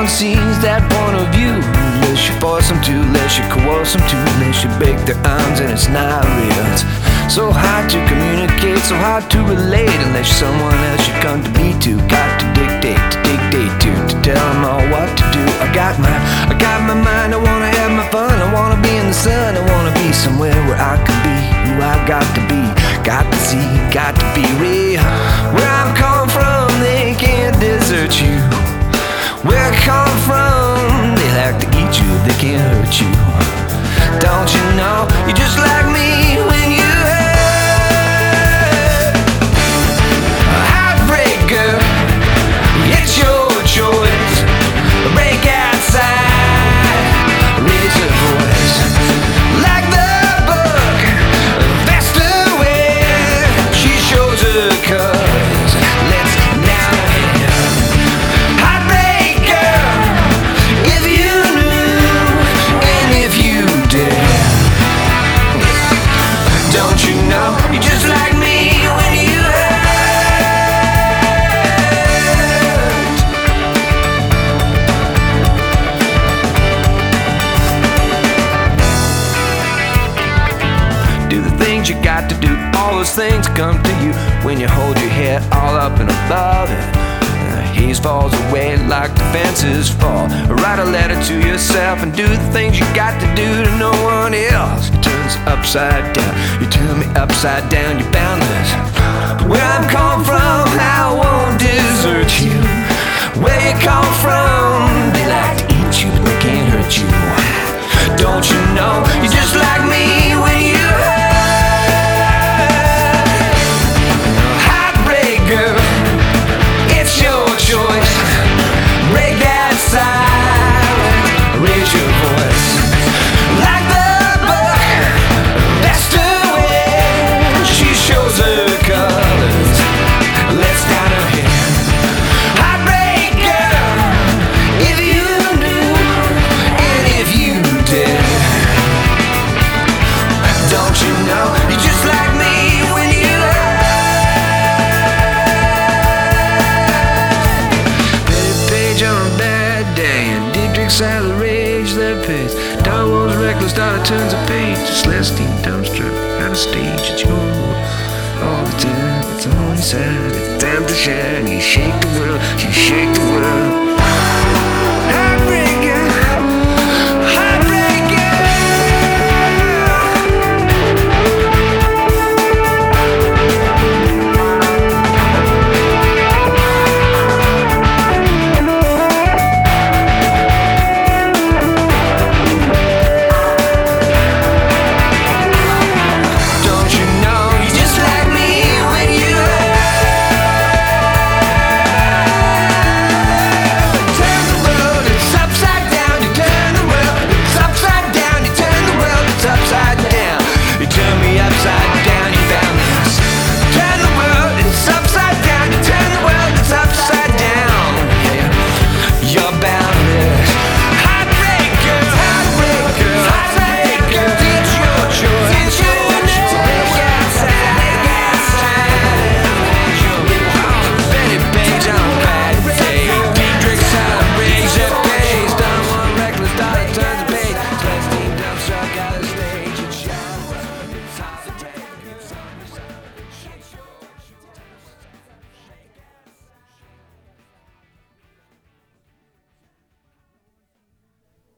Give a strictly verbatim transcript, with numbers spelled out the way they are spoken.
one sees that point of view. Unless you force them to, unless you coerce them to, unless you break their arms and it's not real. It's so hard to communicate, so hard to relate, unless you're someone else you come to be to. Got to dictate, to dictate to, to tell them all what to do. I got my, I got my mind, I wanna have my fun, I wanna be in the sun, I wanna be somewhere where I can be who I've got to be. Got to see, got to be real. Where I'm coming from, they can't desert you. Where I come from, they like to eat you, they can't hurt you. Don't you know, you're just like me when you hurt. Heartbreaker, it's your choice. Break outside, raise your voice. Like the book, that's the way she shows her colors. Let's now here. Heartbreaker, if you knew and if you did. Don't you know, you're just like me when you hurt. Do the things you got to do, all those things come to you when you hold your head all up and above it. The haze falls away like the fences fall. Write a letter to yourself and do the things you got to do to no one else. You turn us upside down, you turn me upside down, you're boundless. Where I'm come from, I won't desert you. Where you come from, they like to eat you, but they can't hurt you. Don't you know, you're just like me when you hurt. Heartbreaker, it's your choice. Break that silence, raise your voice. Like the book, that's the way she shows her colors. Let's down her here. Heartbreaker, if you knew and if you did. Don't you know, you're just like me when you on a bad day, and Dietrich's out of rage that pays. Star Wars reckless daughter turns a page. Celestine dumbstruck out of stage. It's your world all the time. It's on your side. It's time to shine. You shake the world. You shake the world.